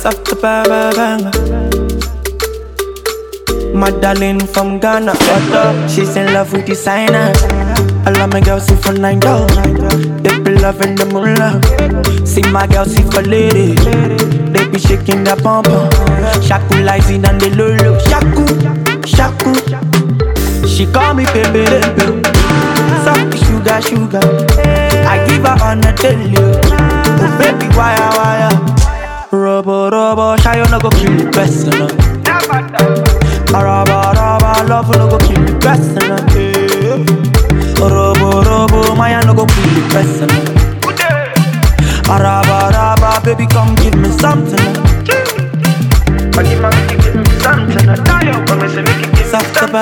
Soft to bang. Madeleine from Ghana, what up? She's in love with designer. All of my girls see for $9. They be loving the moolah. See my girls see for lady. They be shaking their pom pom. Shaku Lizzy and the lulu. Shaku. She call me baby. Soft sugar. I give her on a daily. Oh baby, wire. Robo, shy you no go kill the best, no. Raba, love no go kill the best, no. Robo, my no go kill the best, no. Raba, baby come give me something, no. Give me something, no. Soft give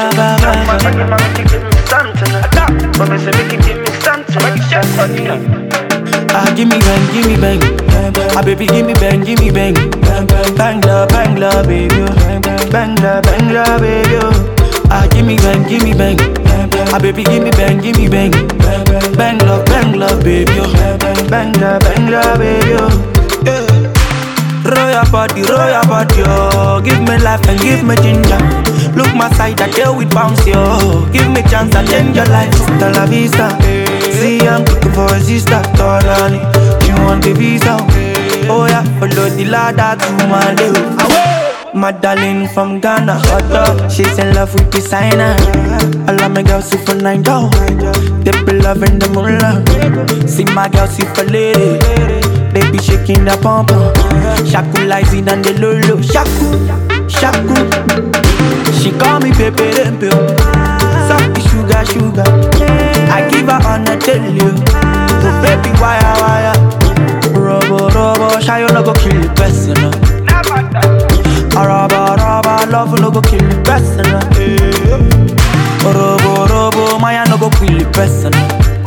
me something. Give me bang. Baby, give me bang. Bang la, baby. Bang la, baby. Give me bang. Baby, give me bang. Bang la, baby. Bang la, baby. Roll your body, oh. Give me life and give me ginger. Look my side, I deal with bounce, yo. Give me chance, I change your life. Hasta la vista. See, I'm looking for a sister, Torani. She want the visa. Oh yeah, follow the ladder to my left. Madeleine from Ghana, what up? She's in love with designer. All of my girls see for $9. They be loving the moolah. See my girls see for lady. They be shaking their pom pom. Shaku Lizzy and the lulu. Shaku. She call me baby. Soft sugar. I give her on a daily. Oh baby, wire. Robo, shy you no go kill the best, no. Raba, love no go kill the best, no. Robo, my no go kill the best, no.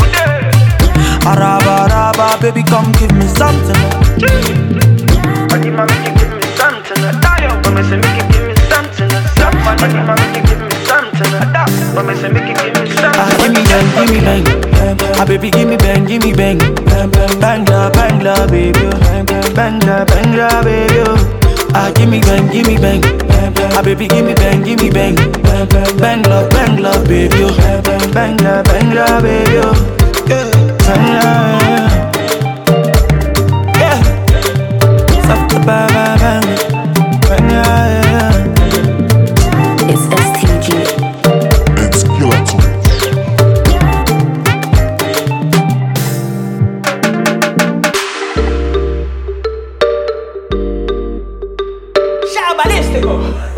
Raba, baby come give me something, no. Give me something, no. Give me something, Give me bang. Baby, give me bang. Bang la, baby. Bang la, baby. Give me bang. Baby, give me bang. Bang la, baby. Bang la, baby. Yeah. Soft bang. It's STG. It's Killer Tunes. Balístico.